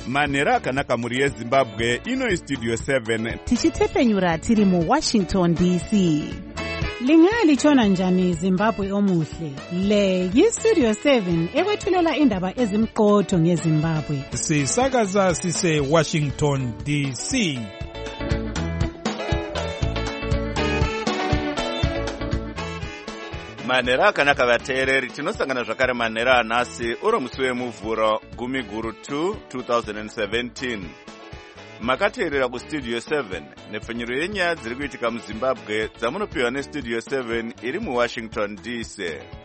manhero akanaka mhuri yezimbabwe. Ino istudio 7 tichitepenyura tiri muWashington DC. Lingalitshona njani Zimbabwe omuhle? Le yistudio 7 ekwethulela indaba ezimqotho ngeZimbabwe. Sisakaza sise Washington DC. manhero akanaka vateereri, tinosangana zvakare manhero anhasi uro musi wemuvhuro 10 2017. Makateerera kustudio 7 nepfenyuro yenyaya dziri kuitika muZimbabwe dzamunopiwa nestudio 7 iri muWashington DC.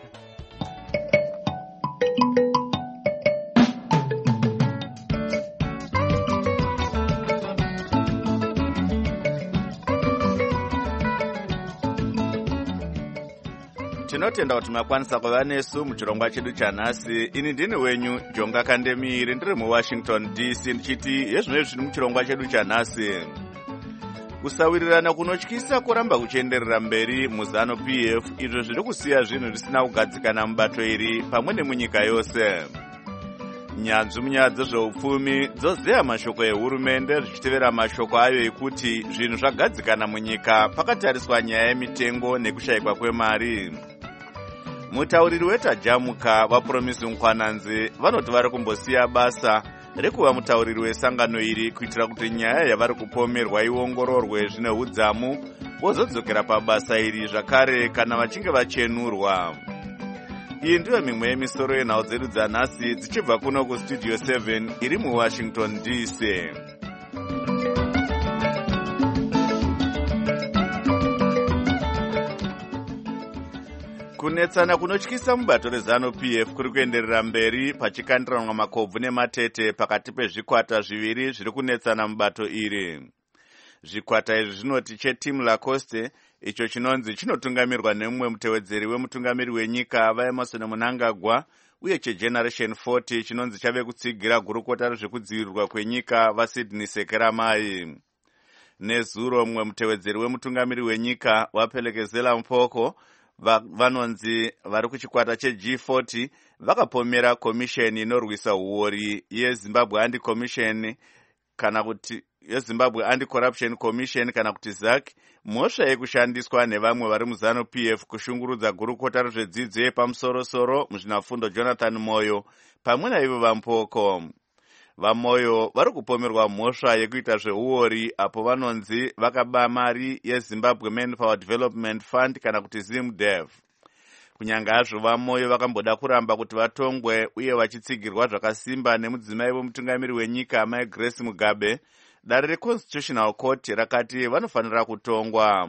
Tinotenda kuti makwanisa kuva nesu muchirongwa chedu chanhasi. Ini ndini wenyu Jonga Kandemiri, ndiri muWashington DC, ndichiti yezvinezvi zviri muchirongwa chedu chanhasi. Kusawirirana kunotyisa kuramba kuchienderera mberi muzano PF, izvo zviri kusiya zvinhu zvisina kugadzikana mubato iri pamwe nemunyika yose. Nyanzvi munyaya dzezveupfumi dzozeya mashoko ehurumende zvichitevera mashoko ayo ekuti zvinhu zvagadzikana munyika pakatariswa nyaya yemitengo nekushayikwa kwemari. Mutauriri wetajamuka vaPromisi Nkwananzi vanoti vari kumbosiya basa rekuva mutauriri wesangano iri kuitira kuti nyaya yavari kupomerwa iongororwe zvine udzamu vozodzokera pabasa iri zvakare kana vachinge vachenurwa. Iyi ndiyo mimwe yemisoro yenhau dzedu dzanhasi dzichibva kuno kustudio 7 iri muWashington DC. Kunetsana kunotyisa mubato rezano PF kuri kuenderera mberi pachikandiranwa makobvu nematete pakati pezvikwata zviviri zviri kunetsana mubato iri. Zvikwata izvi zvinoti cheTeam Lacoste, icho chinonzi chinotungamirwa nemumwe mutevedzeri wemutungamiri wenyika vaEmerson Mnangagwa, uye cheGeneration 40 chinonzi chave kutsigira gurukota rezvekudzivirirwa kwenyika vaSydney Sekeramai. Nezuro mumwe mutevedzeri wemutungamiri wenyika vaPhelekezela Mpoko vanonzi vari kuchikwata cheG40 vakapomera komisheni inorwisa uori yeZimbabwe Anti-Commission kana kuti yeZimbabwe Anti-Corruption Commission kana kuti ZAC, mhosva yekushandiswa nevamwe vari muzano PF kushungurudza gurukota rezvedzidzo yepamusoro-soro muzvinafundo Jonathan Moyo pamwe naivo vaMpoko. VaMoyo vari kupomerwa mhosva yekuita zveuori apo vanonzi vakaba mari yeZimbabwe Manpower Development Fund kana kuti ZimDev. Kunyange hazvo vaMoyo vakamboda kuramba kuti vatongwe uye vachitsigirwa zvakasimba nemudzimai wemutungamiri wenyika Mai Grace Mugabe, dare reConstitutional Court rakati vanofanira kutongwa.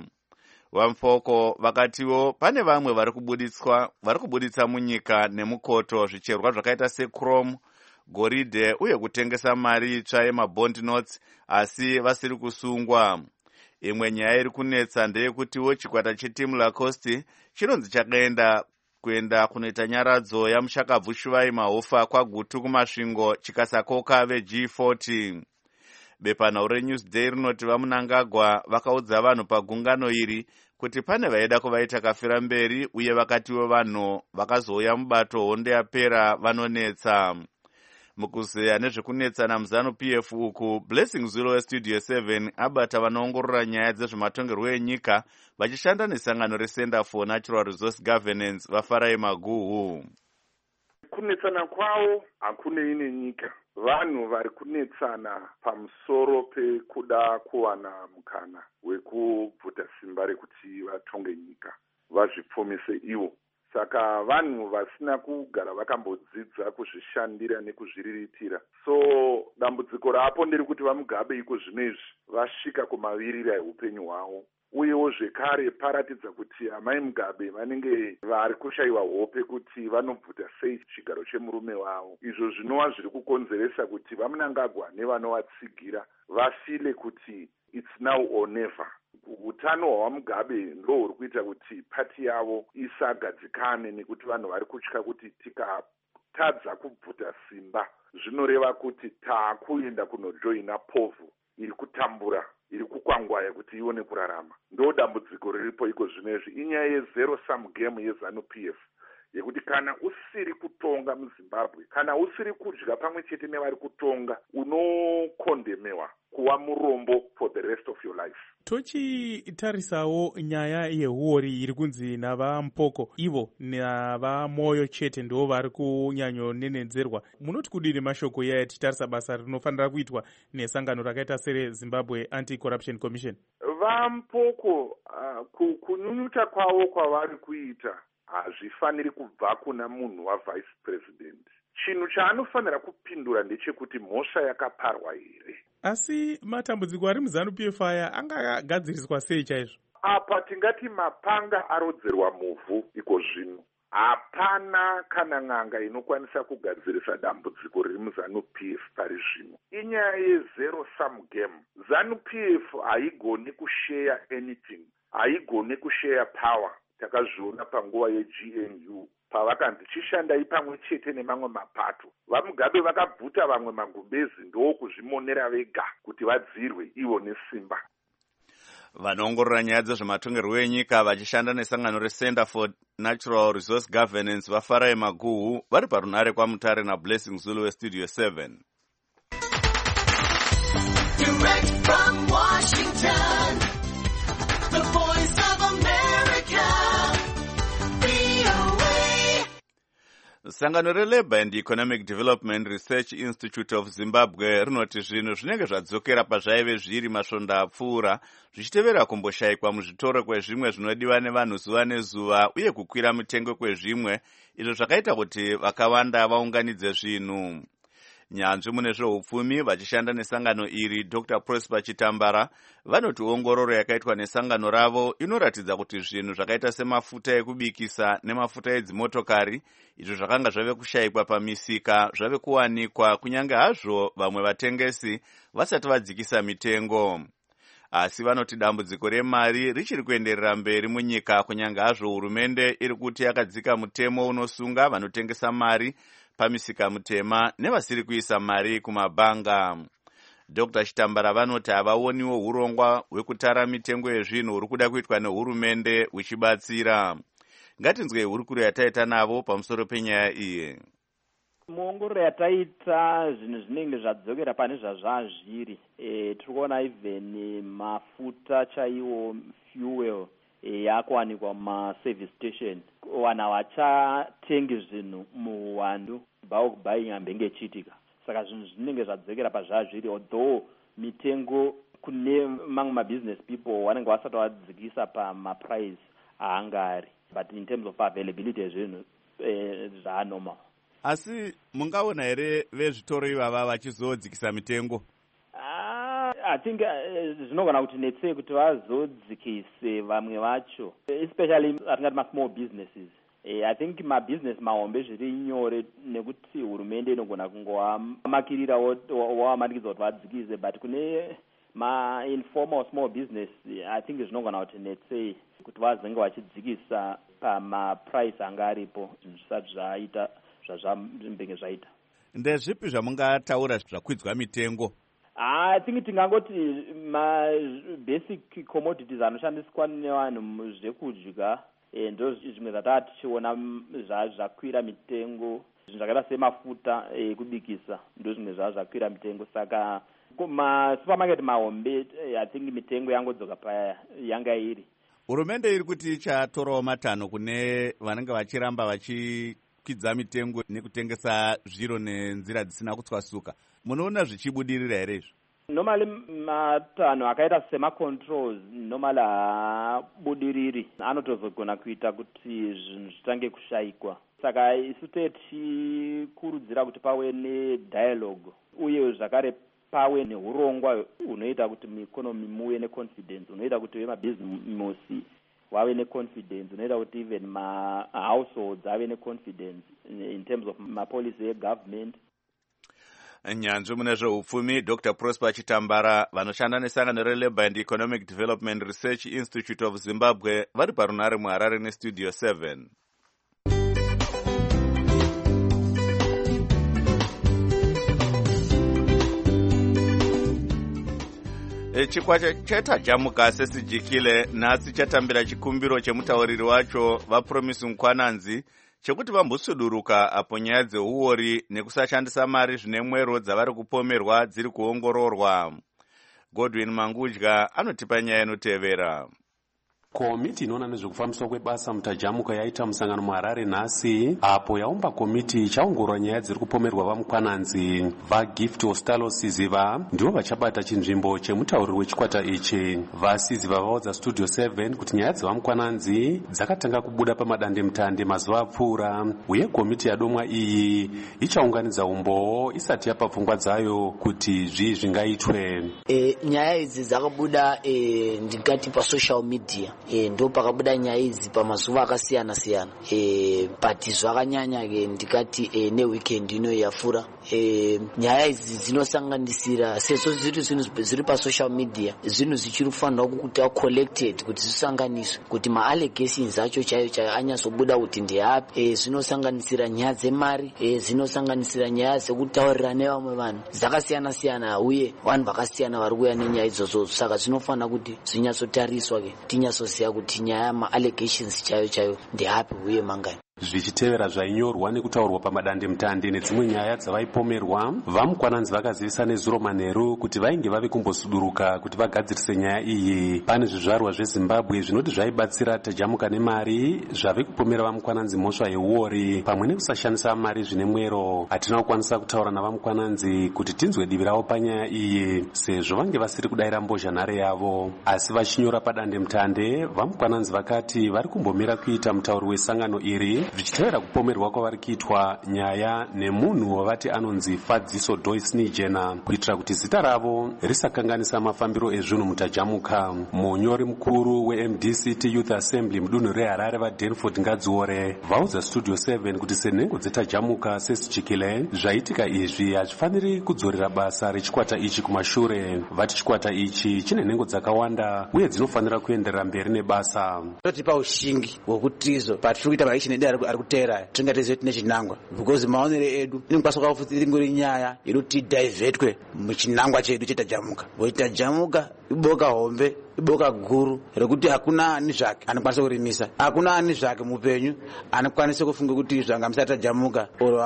VaMpoko vakatiwo pane vamwe vari kubuditsa munyika nemukoto zvicherwa zvakaita seChrome, goridhe uye kutengesa mari itsva yemabond notes, asi vasiri kusungwa. Imwe nyaya iri kunetsa ndeyekutiwo chikwata cheTeam Lacoste chinonzi chakaenda kunoita nyaradzo yamushakabvu Shuvai Mahofa kwagutu kumasvingo chikasakoka veG40. Bepanhau reNewsday rinoti vaMnangagwa vakaudza vanhu pagungano iri kuti pane vaida kuvaita kafira mberi uye vakatiwo vanhu vakazouya mubato hondo yapera vanonetsa. Mukuzeya nezvekunetsana muzano PF uku, Blessing Zulu westudio 7 abata vanoongorora nyaya dzezvematongerwo enyika vachishanda nesangano reCenter for Natural Resource Governance vaFarai Maguhu. Kunetsana kwavo hakune ine nyika. Vanhu vari kunetsana pamusoro pekuda kuwana mukana wekubvuta simba rekuti vatonge nyika, vazvipfumise ivo. Saka vanhu vasina kugara vakambodzidza kuzvishandira nekuzviriritira. So dambudziko rapo ndiri kuti vaMugabe iko zvinezvi vasvika kumavirira eupenyu hwavo. Uyewo zvekare paratidza kuti amai Mugabe vanenge vari kushayiwa hope kuti vanobvuta sei chigaro chemurume wavo. Izvo zvinova zviri kukonzeresa kuti vaMnangagwa nevanovatsigira vafile kuti it's now or never. Utano hwaMugabe ndo huri kuita kuti pati yavo isagadzikane, nekuti vanhu vari kutya kuti tikatadza kubvuta simba zvinoreva kuti taakuenda kunojoina povhu iri kutambura, iri kukwangwaya kuti ione kurarama. Ndo dambudziko riripo iko zvinezvi. Inyaya yezero sum game yeZanu PF. yekuti kana usiri kutonga muZimbabwe, kana usiri kudya pamwe chete nevari kutonga, unokondemewa kuva murombo for the rest of your life. Tochitarisawo nyaya yehuori iri kunzi navaMpoko ivo navaMoyo chete ndivo vari kunyanyonenedzerwa. Munoti kudini mashoko iyaya tichitarisa basa rinofanira kuitwa nesangano rakaita sereZimbabwe Anti-Corruption Commission? VaMpoko kunyunyuta kwavo kwavari kuita hazvifaniri kubva kuna munhu wavice president. Chinhu chaanofanira kupindura ndechekuti mhosva yakaparwa here. Asi matambudziko ari muZANU-PF aya angagadziriswa sei chaizvo? Apa tingati mapanga arodzerwa muvhu iko zvino. Hapana kana n'anga inokwanisa kugadzirisa dambudziko riri muZANU-PF pari zvino. Inyaya yezero sum game. ZANU-PF haigoni kushare anything, haigoni kushare power. Takazviona panguva yeGNU pavakanzi chishandai pamwe chete nemamwe mapato. VaMugabe vakabvuta vamwe magumbezi ndokuzvimonera vega kuti vadzirwe ivo nesimba. Vanoongorora nyaya dzezvematongerwo enyika vachishanda nesangano reCenter for Natural Resource Governance vaFarai Maguhu vari parunare kwaMutare naBlessing Zulu weStudio 7. Direct from Washington, the voice of America, VOA. Sangano reLabour and Economic Development Research Institute of Zimbabwe rinoti zvinhu zvinenge zvadzokera pazvaive zviri masvondo apfuura zvichitevera kumboshayikwa muzvitoro kwezvimwe zvinodiwa nevanhu zuva nezuva uye kukwira mitengo kwezvimwe izvo zvakaita kuti vakawanda vaunganidze zvinhu. Nyanzvi mune zveupfumi vachishanda nesangano iri Dr. Prosper Chitambara vanoti ongororo yakaitwa nesangano ravo inoratidza kuti zvinhu zvakaita semafuta ekubikisa nemafuta edzimotokari izvo zvakanga zvave kushayikwa pamisika zvave kuwanikwa kunyange hazvo vamwe vatengesi vasati vadzikisa mitengo. Asi vanoti dambudziko remari richiri kuenderera mberi munyika kunyange hazvo hurumende iri kuti yakadzika mutemo unosunga vanotengesa mari pamisika mutema nevasiri kuisa mari kumabhanga. Dr. Chitambara vanoti havaoniwo urongwa hwekutara mitengo yezvinhu huri kuda kuitwa nehurumende huchibatsira. Ngatinzwe hurukuro yataita navo pamusoro penyaya iyi. Muongororo yataita zvinhu zvinenge zvadzokera pane zvazvazviri. Tiri kuona even mafuta chaiwo fuel yakuwanikwa mumaservice station. Vanhu havachatengi zvinhu muuwandu bulk buying hambenge chiitika. Saka zvinhu zvinenge zvadzokera pazvazviri, although mitengo kune mamwe mabusiness people vanenge vasati vadzikisa pamaprice haangari, but in terms of availability yezvinhu zvanormal. Asi mungaona here vezvitoro ivava vachizodzikisa mitengo? I think zvinogona kuti netsei kuti vazodzikise vamwe vacho, especially atingati ma-small businesses. I think mabusiness mahombe zviri nyore nekuti hurumende inogona kungovamakirira wavamanikidza kuti vadzikise, but kune ma-informal small business I think zvinogona kuti netsei kuti vazenge vachidzikisa pamaprice anga aripo zvinhu zvisati zvaita zvazvambenge zvaita. Ndezvipi zvamungataura zvakwidzwa mitengo? I think tingangoti basic commodities anoshandiswa nevanhu zvekudya ndo zvimwe zvatava tichiona zvakwira mitengo. Zvinhu zvakaita semafuta ekubikisa ndo zvimwe zvakwira mitengo. Saka masupermarket mahombe I think mitengo yangodzoka payanga iri. Hurumende iri kuti ichatorawo matanho kune vanenge vachiramba vachikwidza mitengo nekutengesa zviro nenzira dzisina kutswasuka. Munoona zvichibudirira here izvo? Normally matanho akaita sema-controls normally haabudiriri, anotozogona kuita kuti zvinhu zvitange kushayikwa. Saka isu tichikurudzira kuti pave nedialogue uye zvakare pave neurongwa hunoita kuti mueconomy muve neconfidence, hunoita kuti vemabhizimusi vave neconfidence, hunoita kuti even mahouseholds ave neconfidence in terms of mapolicy egovernment. Nyanzvi mune zveupfumi Dr. Prosper Chitambara vanoshanda nesangano reLabour and Economic Development Research Institute of Zimbabwe vari parunare muHarare neStudio 7. Chikwata chatajamuka sesijikile nhasi chatambira chikumbiro chemutauriri wacho vaPromise Nkwananzi chekuti vambosuduruka apo nyaya dzeuori nekusashandisa mari zvine mwero dzavari kupomerwa dziri kuongororwa. Godwin Mangudya anotipa nyaya inotevera. Komiti inoona nezvekufambiswa kwebasa mutajamuka yaita musangano muHarare nhasi, apo yaumba komiti ichaongorora nyaya dziri kupomerwa vamukwananzi. VaGift Ostalo Siziva ndivo vachabata chinzvimbo chemutauriri wechikwata ichi. VaSiziva vaudza Studio 7 kuti nyaya dzevamukwananzi dzakatanga kubuda pamadandemutande mazuva apfuura, uye komiti yadomwa iyi ichaunganidza umboo isati yapa pfungwa dzayo kuti zvii zvingaitwe. Nyaya idzi dzakabuda ndingati pasocial media. Ndo pakabuda nyaya idzi pamazuva akasiyana siyana, but zvakanyanya ndikati neweekend ino yafura. Nyaya idzi dzinosanganisira sezvo zviri pasocial media, zvinhu zvichiri kufanirwa kuti collected kuti zvisanganiswe kuti maallegations acho chaiyo anyazobuda kuti ndeapi. Zvinosanganisira nyaya dzemari, zvinosanganisira nyaya dzekutaurira nevamwe vanhu dzakasiyana siyana, uye vanhu vakasiyana vari kuuya nenyaya idzodzo. Saka zvinofanira kuti zvinyatsotariswa tinyasoziva kuti nyaya maallegations chaiyo ndeapi uye mangani. Zvichitevera zvainyorwa nekutaurwa pamadandemutande nedzimwe nyaya dzavaipomerwa, vamukwananzi vakazivisa nezuro manheru kuti vainge vave kumbosuduruka kuti vagadzirise nyaya iyi. Pane zvizvarwa zveZimbabwe zvinoti zvaibatsira tajamuka nemari zvave kupomera vamukwananzi mhosva yeuori pamwe nekusashandisa mari zvine mwero. Hatina kukwanisa kutaura navamukwananzi kuti tinzwe divi ravo panyaya iyi sezvo vange vasiri kudayira mbozhanhare yavo, asi vachinyora padandemutande vamukwananzi vakati vari kumbomira kuita mutauri wesangano iri zvichitevera kupomerwa kwavari kuitwa nyaya nemunhu wavati anonzi Fadziso Joyce Nijena kuitira kuti zita ravo risakanganisa mafambiro ezvinhu mutajamuka. Munyori mukuru weMDCT Youth Assembly mudunhu reHarare vaDanford Ngadziore vaudza Studio 7 kuti senhengo dzetajamuka sesichikile zvaitika izvi hazvifaniri kudzorera basa rechikwata ichi kumashure. Vati chikwata ichi chine nhengo dzakawanda uye dzinofanira kuenderera mberi nebasa. Totipa ushingi hwekutizo patirikuita maishinedera ari kuteera tingateze tine chinangwa because maonere edu inokwanisa kufutsira ingori nyaya iruti divhetwe muchinangwa chedu chetajamuka. Tajamuka iboka hombe, iboka guru rekuti hakuna ani zvake anokwanisa kurimisa, hakuna ani zvake mupenyu anokwanisa kufunga kuti zvangamisa tajamuka oro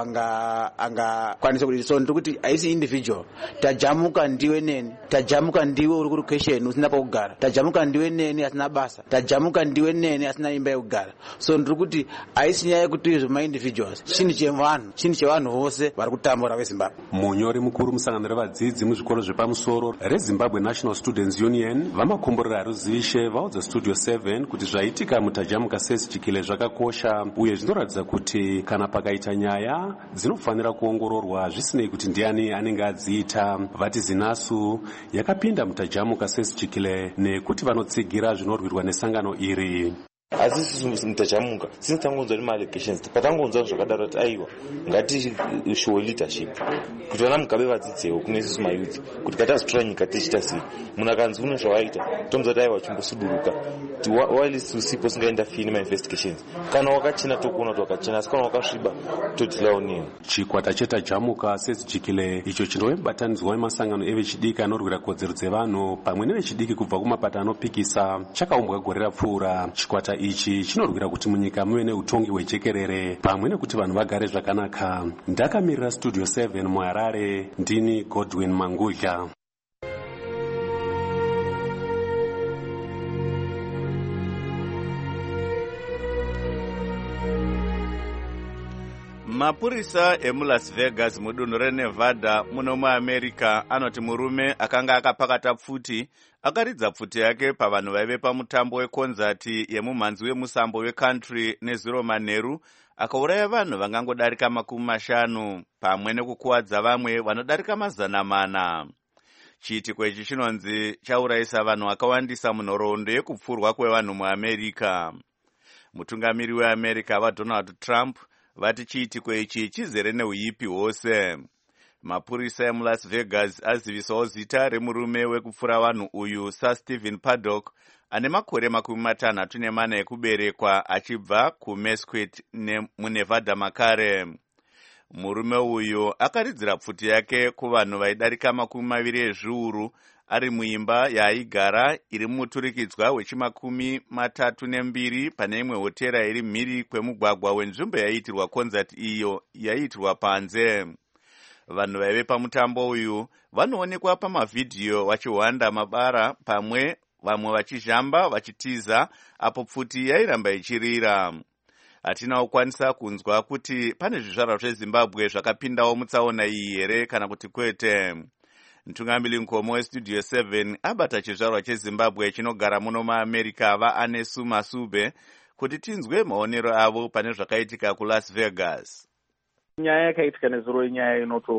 angakwanisa kuti so ndikuti haisi individual. Tajamuka ndiwe neni, tajamuka ndiwe uri kulocation usina pakugara, tajamuka ndiwe neni asina basa, tajamuka ndiwe neni asina imba yekugara. So ndikuti haisi nyaya yekuti izvo ma-individuals, chinhu chevanhu vose vari kutambura veZimbabwe. Munyori mukuru musangano revadzidzi muzvikoro zvepamusoro reZimbabwe National Students Union vamakomborera ruzivishe vaudza Studio 7 kuti zvaitika mutajamuka sesichikile zvakakosha uye zvinoratidza kuti kana pakaita nyaya dzinofanira kuongororwa zvisinei kuti ndiani anenge adziita. Vati zinasu yakapinda mutajamuka sesichikile nekuti vanotsigira zvinorwirwa nesangano iri. Asi sisi mutajamuka sinitangonzwa nemaallegations patangonzwa zvakadaro kuti aiwa ngati show leadership kuti vana mugabe vadzidzewo kune isusu mayuthi kuti katazotora nyika tichita sei. Munhu akanzi une zvavaita tomza kuti aiwa chimbosuduruka kuti while usipo singaenda fini ma-investigations. Kana wakachena tokuona kuti wakachena, asi kana wakasviba todhilawo neyo. Chikwata chetajamuka sesichikile icho chinove mubatanidzwa wemasangano evechidiki anorwira kodzero dzevanhu pamwe nevechidiki kubva kumapata anopikisa chakaumbwa gore rapfuura. Chikwata ichi chinorwira kuti munyika muve neutongi hwejekerere pamwe nekuti vanhu vagare zvakanaka. Ndakamirira Studio 7 muHarare, ndini Godwin Mangudya. Mapurisa emuLas Vegas mudunhu reNevada muno muAmerica anoti murume akanga akapakata pfuti akaridza pfuti yake pavanhu vaive pamutambo wekonzati yemumhanzi wemusambo wecountry nezuro manheru akauraya vanhu vangangodarika 50 pamwe nekukuwadza vamwe vanodarika 400. Chiitiko ichi chinonzi chaurayisa vanhu vakawandisa munhoroondo yekupfurwa kwevanhu muAmerica. Mutungamiri weAmerica vaDonald Trump vati chiitiko ichi chizere neuipi hwose. Mapurisa emuLas Vegas azivisawo zita remurume wekupfura vanhu uyu saStephen Paddock ane makore 64 ekuberekwa achibva kuMesquite muNevada makare. Murume uyu akaridzira pfuti yake kuvanhu vaidarika 20 ezviuru ari muimba yaaigara iri muturikidzwa wechimakumi-32 pane imwe hotera iri mhiri kwemugwagwa wenzvimbo yaiitirwa konzati iyo yaiitirwa panze. Vanhu vaive pamutambo uyu vanoonekwa pamavhidhiyo vachihwanda mabara, pamwe vamwe vachizhamba vachitiza, apo pfuti yairamba ichirira. Hatina kukwanisa kunzwa kuti pane zvizvarwa zveZimbabwe zvakapindawo mutsaona iyi here kana kuti kwete. Mutungamiri mukoma westudio 7 abata chizvarwa cheZimbabwe chinogara muno muAmerica vaAnesu Masube kuti tinzwe maonero avo pane zvakaitika kuLas Vegas. Nyaya yakaitika nezuro inyaya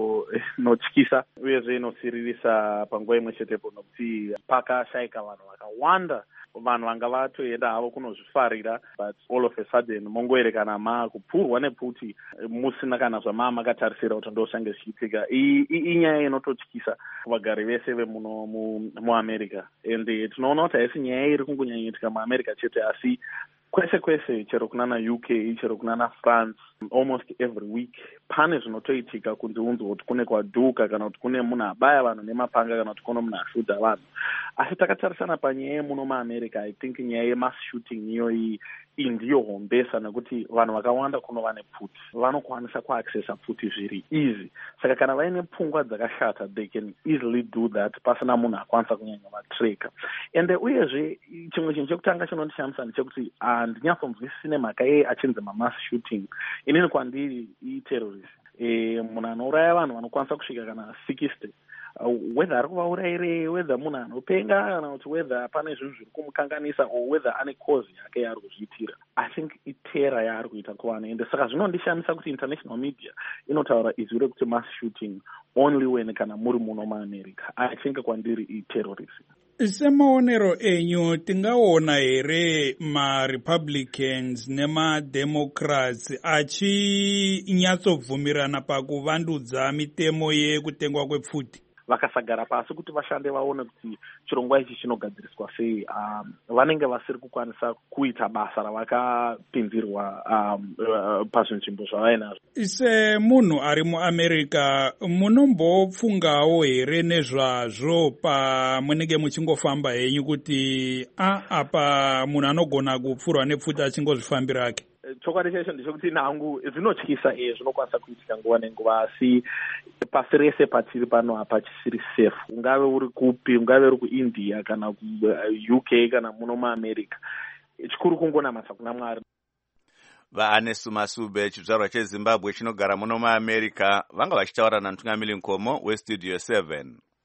inotyisa uyezve inosiririsa panguva imwe chetepo, nokuti pakashayika vanhu vakawanda. Vanhu vanga vatoenda havo kunozvifarira, but all of a sudden mongoerekana makupurwa nepfuti musina kana zvamamakatarisa kuti ndoshange zvichiitika. Inyaya inototyisa kuvagari vese vemuno muAmerica, and tinoona kuti haisi nyaya iri kungonyanyitika muAmerica chete, asi kwese kwese, chero kunana UK, chero kunana France, almost every week pane zvinotoitika kunzi unzwa kuti kune kwadhuka, kana kuti kune munhu abaya vanhu nemapanga, kana kuti kune munhu ashudha vanhu. Asi takatarisana panyaya yemuno muAmerica, I think nyaya yemass shooting iyoyi ndiyo hombesa, nekuti vanhu vakawanda kunova nepfuti, vanokwanisa kuaccessa pfuti zviri easy. Saka kana vaine pfungwa dzakashata, they can easily do that pasina munhu akwanisa kunyanya vatreka. And uyezve chimwe chinhu chekutanga chinondishamisa ndechekuti handinyatsonzwisisi nemhaka yei achinzi mamass shooting. Inini kwandiri iterrorist, munhu anouraya vanhu vanokwanisa kusvika kana 60, whether ari kuvaurayire, whether munhu anopenga, kana kuti whether pane zvinhu zviri kumukanganisa, or whether ane cause yake yaari kuzviitira. I think itera yaari kuita kuvanhu, ende saka zvinondishamisa kuti international media inotaura izwi rekuti mass shooting only when kana muri muno muAmerica. I think kwandiri iterrorism. Semaonero enyu tingaona here ma-Republicans nema-Democrats achinyatsobvumirana pakuvandudza mitemo yekutengwa kwepfuti? Vakasagara pasi kuti vashande vaone kuti chirongwa ichi chinogadziriswa sei, vanenge vasiri kukwanisa kuita basa ravakapinzirwa pazvinzvimbo zvavainazvo. Semunhu ari muAmerica, munombopfungawo here nezvazvo pamunenge muchingofamba henyu kuti apa munhu anogona kupfurwa nepfuti achingozvifambira ake? Chokwadi cheshe ndechekuti nangu zvinotyisa, zvinokwanisa kuitika nguva nenguva, asi pasi rese patiri pano apa chisiri safe. Ungave uri kupi, ungave uri kuIndia kana kuUK kana muno muAmerica, chikuru kungonamasa kuna Mwari. VaAnesu Masube, chizvarwa cheZimbabwe chinogara muno muAmerica, vanga vachitaura namutungamiri mukoma westudio 7.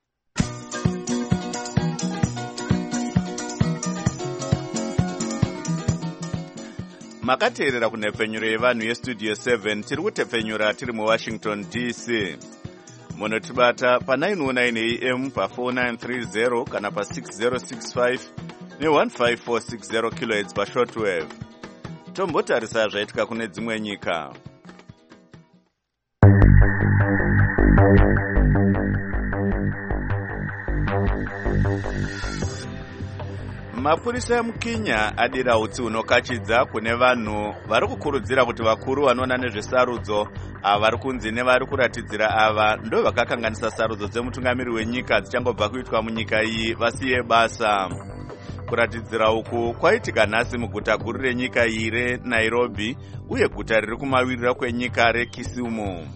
Makateerera kunhepfenyuro yevanhu yestudio 7, tiri kutepfenyura tiri muWashington DC. Munotibata pa909 AM pa4930 kana pa6065 ne15460 kHz pashortwave. Tombotarisa zvaitika kune dzimwe nyika. Mapurisa emuKenya adira utsi hunokachidza kune vanhu vari kukurudzira kuti vakuru vanoona nezvesarudzo vari kunzi nevari kuratidzira ava ndo vakakanganisa sarudzo dzemutungamiri wenyika dzichangobva kuitwa munyika iyi vasiye basa. Kuratidzira uku kwaitika nhasi muguta guru renyika iyi reNairobi uye guta riri kumawirira kwenyika reKisumu.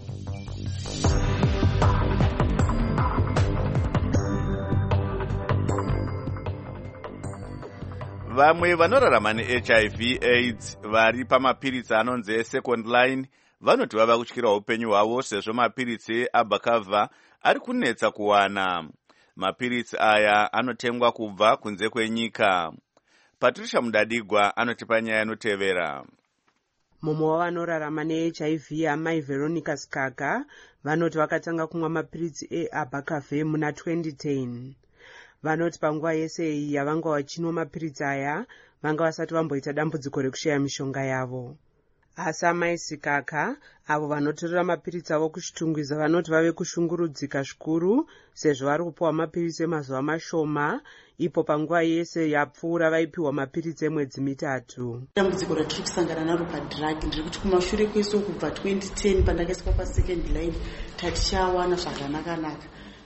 Vamwe vanorarama neHIV AIDS vari pamapiritsi anonzi eSecond Line vanoti vava kutyira upenyu hwavo sezvo mapiritsi aBakava ari kunetsa kuwana. Mapiritsi aya anotengwa kubva kunze kwenyika. Patricia Mudadigwa anotipa nyaya inotevera. Mumwe wavanorarama neHIV amai Veronica Skaga vanoti vakatanga kumwa mapiritsi eAbacave muna 2010. Vanoti panguva yese iyi yavanga vachinwa mapiritsi aya vanga vasati vamboita dambudziko rekushaya mishonga yavo. Asi amai Sikaka avo vanotorera mapiritsi avo kuchitungwiza vanoti vave kushungurudzika zvikuru sezvo vari kupiwa mapiritsi emazuva mashoma, ipo panguva yese yapfuura vaipiwa mapiritsi emwedzi 3. Dambudziko ratiri kusangana naro padhiragi ndiri kuti kumashure kwese kubva 2010 pandakaiswa paSecond Line tatichawana zvakanaka-naka.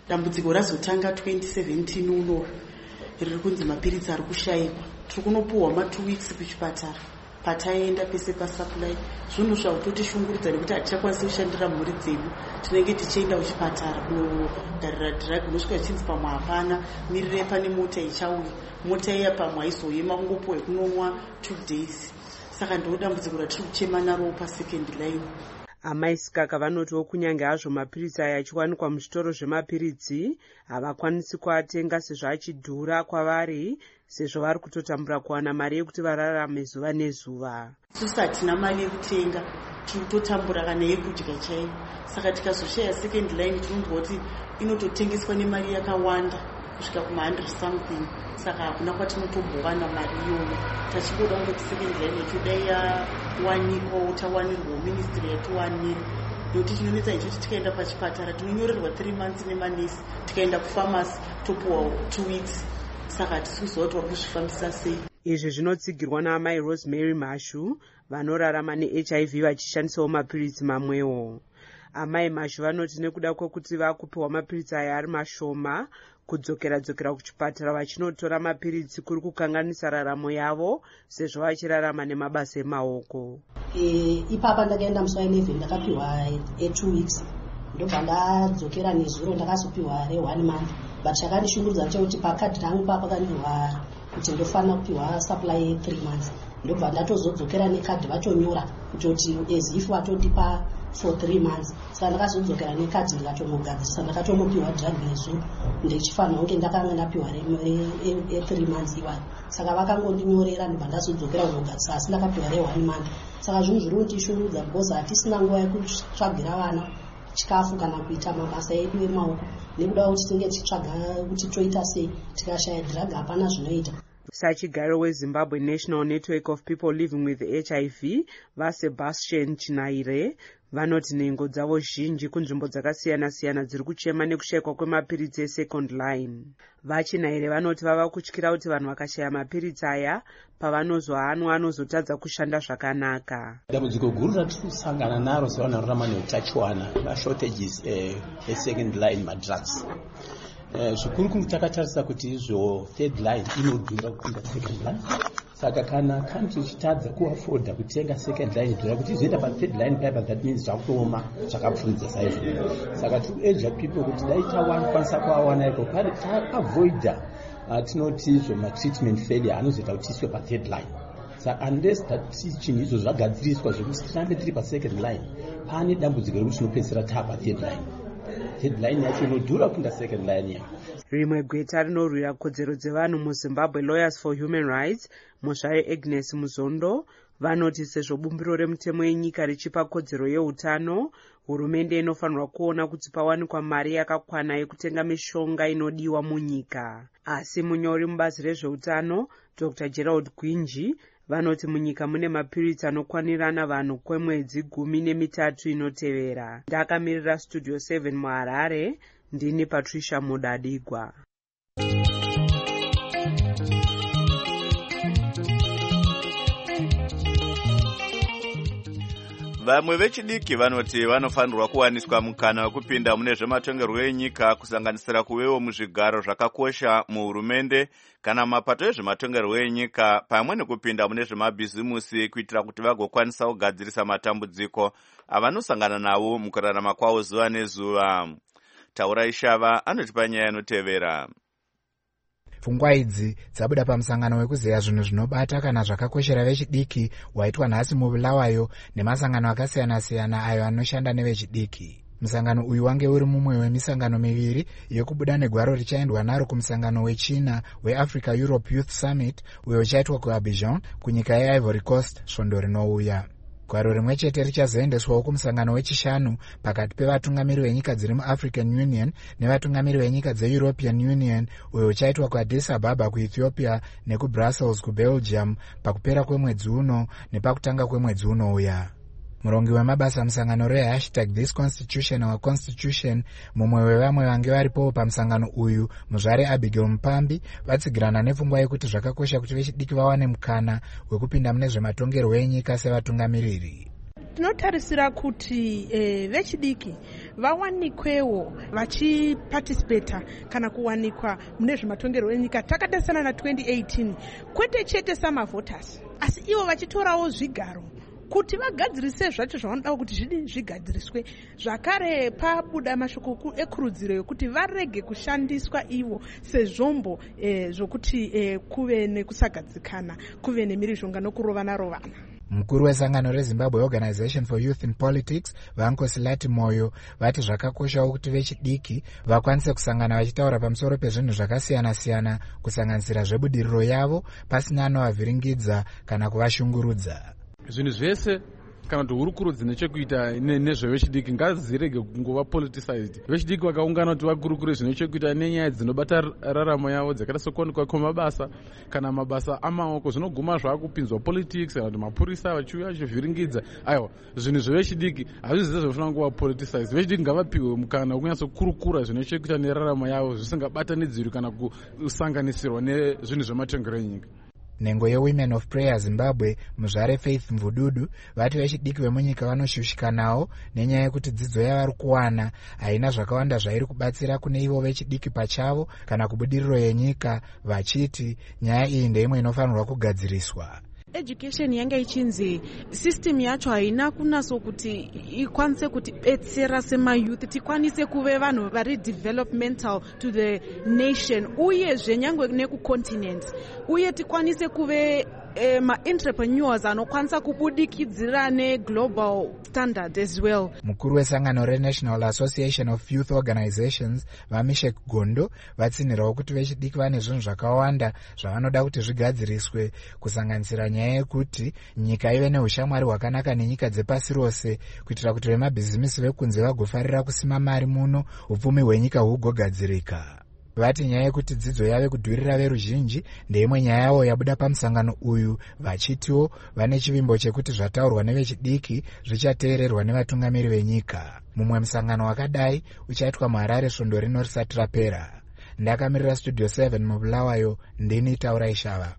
dambudziko razotanga 2017 uno riri kunzi mapiritsi ari kushayikwa. Tiri kunopuhwa ma2 weeks kuchipatara pataenda pese pasupply. Zvinhu zvakutotishungurudza nekuti hatichakwanisi kushandira mhuri dzedu. Tinenge tichienda kuchipatara kunogarira drug, unosvika chinzi pamwe hapana, mirire pane mota ichauya. Mota iya pamwe haizoema, kungopuhwa kunonwa 2 days. Saka ndo dambudziko ratiri kuchema naro pasecond line. Amai Skaka vanotiwo kunyange hazvo mapiritsi aya achiwanikwa muzvitoro zvemapiritsi, havakwanisi kuatenga sezvo achidhura kwavari, sezvo vari kutotambura kuwana mari yekuti vararame zuva nezuva. Isusu hatina mari yekutenga, tiri kutotambura kana yekudya chaiyo. Saka tikazoshaya second line tinonzwa kuti inototengeswa nemari yakawanda kusvika kuma100 something. Saka hakuna kwatinotombowana mari iyoyo. Tachingoda kungoti second line yacho dai yawanikwawo tawanirwawo ministry yatiwanira. Nokuti chinonetsa ichochi tikaenda pachipatara tinonyorerwa 3 months nemanesi, tikaenda kufamasi topuhwa 2 weeks. Saka hatisi kuziva kuti vari kuzvifambisa sei. Izvi zvinotsigirwa naamai Rosemary Mashu vanorarama neHIV vachishandisawo mapiritsi mamwewo. Amai Mashu vanoti nekuda kwekuti vakupiwa mapiritsi aya ari mashoma, kudzokera kuchipatara vachinotora mapiritsi kuri kukanganisa raramo yavo sezvo vachirarama nemabasa emaoko. Ipapa ndakaenda musi wa11 ndakapiwa 2 weeks. Ndobva ndadzokera nezuro ndakazopiwa re1 month. But chakandishungurudza chekuti pakadhi rangu pakanyorwa kuti ndofanira kupiwa supply 3 months. Ndobva ndatozodzokera nekadhi vachonyora kuti as if vatondipa for 3 months. Saka ndakazodzokera nekadhi ndikatomugadzisa, ndakatomupiwa drug nezuro ndichifanira kunge ndakanga ndapiwa 3 months iwayo. Saka vakangondinyorera ndobva ndazodzokera kunogadzisa, asi ndakapiwa re1 month. Saka zvinhu zviri kutishungurudza because hatisina nguva yekutsvagira vana chikafu kana kuita mabasa edu emaoko, nekuda kuti tinge tichitsvaga kuti toita sei, tikashaya drug hapana zvinoita. Sachigaro weZimbabwe National Network of People Living with HIV, vaSebastian Chinaire, vanoti nhengo dzavo zhinji kunzvimbo dzakasiyana-siyana dziri kuchema nekushayikwa kwemapiritsi esecond line. VaChinaire vanoti vava kutyira kuti vanhu vakashaya mapiritsi aya pavanozoanwa anozotadza kushanda zvakanaka. Dambudziko guru ratiri kusangana naro sevanhu vanorarama neutachiwana mashortages esecond line madrugs. Zvikuru kungu takatarisa kuti izvo third line inodhura kupinda second line. Saka kana country ichitadza kuafoda kutenga second line dhura kuti izoenda pathird line paipa, that means zvakutooma zvakapfuridza saizvo. Saka tiri urge people kuti dai takwanisa kuawana ipo pari taavoida tinoti izvo matreatment failure anozoita kuti tiswe pathird line. Saka unless chinhu izvo zvagadziriswa zvekuti tirambe tiri pasecond line, pane dambudziko rekuti tinopedzisira tapathird line. Third line yacho inodhura kupinda second line yacho. Rimwe gweta rinorwira kodzero dzevanhu muZimbabwe Lawyers for Human Rights, Muzvayo Agnes Muzondo, vanoti sezvo bumbiro remutemo yenyika richipa kodzero yeutano, hurumende inofanirwa kuona kuti pawanikwa mari yakakwana yekutenga mishonga inodiwa munyika. Asi munyori mubazi rezveutano, Dr. Gerald Gwinji, vanoti munyika mune mapiritsi anokwanirana vanhu kwemwedzi 13 inotevera. Ndakamirira Studio 7 muHarare, ndini Patricia Mudadigwa. Vamwe vechidiki vanoti vanofanirwa kuwaniswa mukana wekupinda mune zvematongerwo enyika, kusanganisira kuvewo muzvigaro zvakakosha muhurumende kana mapato ezvematongerwo enyika, pamwe nekupinda mune zvemabhizimusi kuitira kuti vagokwanisa kugadzirisa matambudziko avanosangana nawo mukurarama kwavo zuva nezuva. Taura Ishava anotipa nyaya inotevera. Pfungwa idzi dzabuda pamusangano wekuzeya zvinhu zvinobata kana zvakakoshera vechidiki waitwa nhasi muBulawayo nemasangano akasiyana-siyana ayo anoshanda nevechidiki. Musangano uyu wange uri mumwe wemisangano miviri yekubuda negwaro richaendwa naro kumusangano wechina weAfrica Europe Youth Summit uyo uchaitwa kuAbidjan kunyika yeIvory Coast svondo rinouya. Gwaro rimwe chete richazoendeswawo kumusangano wechishanu pakati pevatungamiri venyika dziri muAfrican Union nevatungamiri venyika dzeEuropean Union uyo uchaitwa kuAddis Ababa kuEthiopia nekuBrussels kuBelgium pakupera kwemwedzi uno nepakutanga kwemwedzi unouya. Murongi wemabasa musangano #ThisConstitution Our Constitution, mumwe wevamwe vange varipo pamusangano uyu, Muzvare Abigail Mupambi, vatsigirana nepfungwa yekuti zvakakosha kuti vechidiki vawane mukana wekupinda mune zvematongerwo enyika sevatungamiriri. tinotarisira kuti vechidiki vawanikwewo vachipatisipeta kana kuwanikwa mune zvematongerwo enyika takatarisana na2018 kwete chete samavhotasi asi ivo vachitorawo zvigaro kuti vagadzirise zvacho zvavanoda kuti zvigadziriswe. Zvakare pabuda mashoko ekurudziro yokuti varege kushandiswa ivo sezvombo zvokuti kuve nekusagadzikana, kuve nemhirizhonga nokurovana-rovana. Mukuru wesangano reZimbabwe Organization for Youth in Politics Vankosilati Moyo vati zvakakoshawo kuti vechidiki vakwanise kusangana vachitaura pamusoro pezvinhu zvakasiyana-siyana kusanganisira zvebudiriro yavo pasina anovavhiringidza kana kuvashungurudza. Zvinhu zvese kana kuti hurukurudzi nechekuita nezvevechidiki ngazirege kungova politicized. Vechidiki vakaungana kuti vakurukure zvine chekuita nenyaya dzinobata raramo yavo dzakaita sekuwanikwa kwemabasa kana mabasa amaoko zvinoguma zvakupinzwa politics kana kuti mapurisa vachiuya vachivhiringidza. Aiwa, zvinhu zvevechidiki hazvisi zvofanira kuva politicized. Vechidiki ngavapiwe mukana wekunyatsokurukura zvine chekuita neraramo yavo zvisingabatanidzirwi kana kusanganisirwa nezvinhu zvematengero enyika. Nhengo yeWomen of Prayer Zimbabwe muzvare Faith Mvududu vati vechidiki vemunyika vanoshushikanawo nenyaya yekuti dzidzo yavari kuwana haina zvakawanda zvairi kubatsira kune ivo vechidiki pachavo kana kubudiriro yenyika, vachiti nyaya iyi ndeimwe inofanirwa kugadziriswa. Education yanga ichinzi system yacho haina kunaso kuti ikwanise kuti betsera semayouth tikwanise kuve vanhu vari developmental to the nation uye zvenyangwe nekucontinent uye tikwanise kuve ma-entrepreneurs anokwanisa kubudikidzira ne-global standard as well. Mukuru wesangano reNational Association of Youth Organizations Vamishek Gondo vatsinhirawo kuti vechidiki vane zvinhu zvakawanda zvavanoda kuti zvigadziriswe kusanganisira nyaya yekuti nyika ive neushamwari hwakanaka nenyika dzepasi rose kuitira kuti vemabhizimisi vekunze vagofarira kusima mari muno upfumi hwenyika hugogadzirika. Vati nyaya yekuti dzidzo yave kudhurira veruzhinji ndeimwe nyaya yavo yabuda pamusangano uyu vachitiwo vane chivimbo chekuti zvataurwa nevechidiki zvichateererwa nevatungamiri venyika. Mumwe musangano wakadai uchaitwa muHarare svondo rino risati rapera. Ndakamirira Studio 7 muBulawayo, ndini Taurai Shava.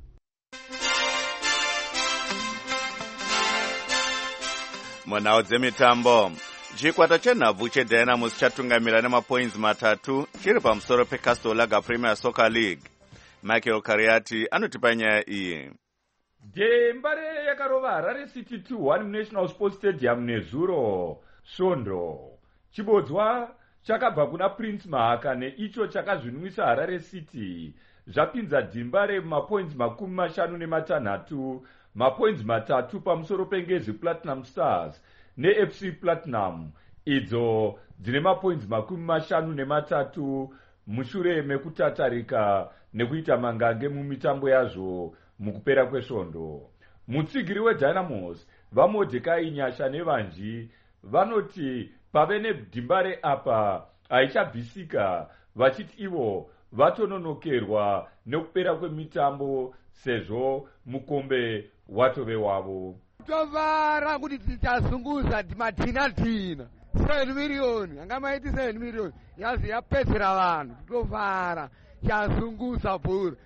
Munhau dzemitambo, chikwata chenhabvu cheDynamos chatungamira nemapoints 3 chiri pamusoro peCastle Lager Premier Soccer League. Michael Kariati anotipa nyaya iyi. Dembare yakarova Harare City 2-1 muNational Sports Stadium nezuro. Svondo chibodzwa chakabva kuna Prince Mahaka neicho chakazvinwisa Harare City zvapinza Dimbare mumapoints 56, mapoints 3 pamusoro pengezi Platinum Stars neFC Platinum idzo dzine mapoints 53 mushure mekutatarika nekuita mangange mumitambo yazvo mukupera kwesvondo. Mutsigiri weDynamos vaMordecai Nyasha nevanji vanoti pave neDimbare apa haichabvisika, vachiti ivo vatononokerwa nekupera kwemitambo sezvo mukombe watove wavo. Tovara kuti tichazunguza matina 7 milioni, anga maiti 7 milioni yazi yapedzera vanhu. Tovara chazunguza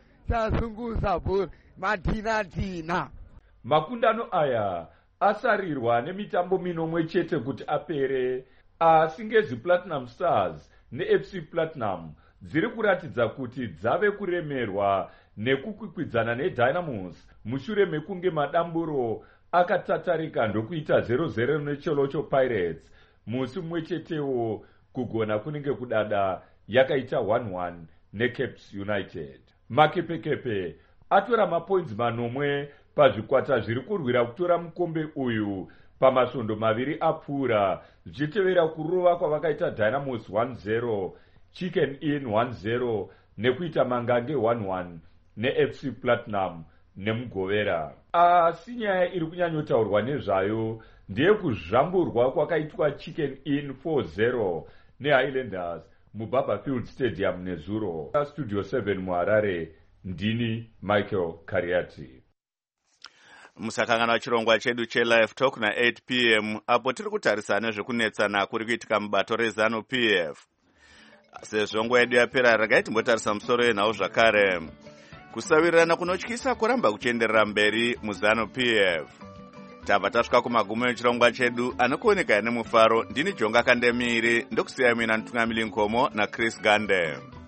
bhuri matina. Makundano aya asarirwa nemitambo minomwe chete kuti apere, asi ngezi Platinum Stars neFC Platinum dziri kuratidza kuti dzave kuremerwa nekukwikwidzana neDynamos mushure mekunge madamburo akatatarika ndokuita 0-0 neCholocho Pirates musi mumwe chetewo kugona kunenge kudada yakaita 1-1 neCapes United. Makepekepe atora mapoints 9 pazvikwata zviri kurwira kutora mukombe uyu pamasvondo 2 apfuura, zvichitevera kurova kwavakaita Dynamos 1-0, Chicken Inn 1-0 nekuita mangange 1-1 neFC Platinum nemugovera. Asi nyaya iri kunyanyotaurwa nezvayo ndeye kuzvamburwa kwakaitwa Chicken Inn 4-0 neHighlanders muBarberfield Stadium nezuro. Studio 7 muHarare, ndini Michael Kariati. Musakangana chirongwa chedu cheLive Talk na 8 p.m. apo tiri kutarisana nezvekunetsana kuri kuitika mubato reZanu PF. Sezvo nguva yedu yapera regai timbotarisa musoro yenhau zvakare. Kusawirirana kunotyisa kuramba kuchienderera mberi muZanu PF. tabva tasvika kumagumo echirongwa chedu anokuoneka nemufaro. Ndini Jonga Kandemiri ndokusiya mina Ntungamiri Nkomo naChris Gande.